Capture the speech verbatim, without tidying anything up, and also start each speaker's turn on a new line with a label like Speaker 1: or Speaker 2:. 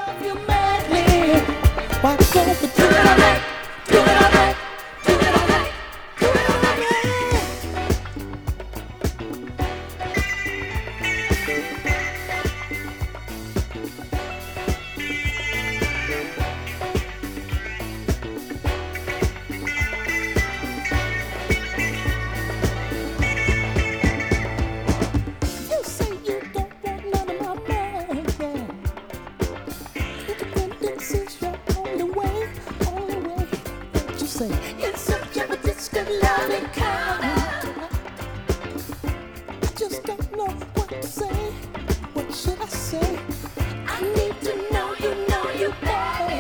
Speaker 1: love you madly. Why don't we do it all right? Do it all right. Do it all right. Do it all right. You say you don't want none of my money, yeah. Independence is your only way, only way. What you say? In search of a distant loving kind. I just don't know what to say. What should I say? I need to know you know you better.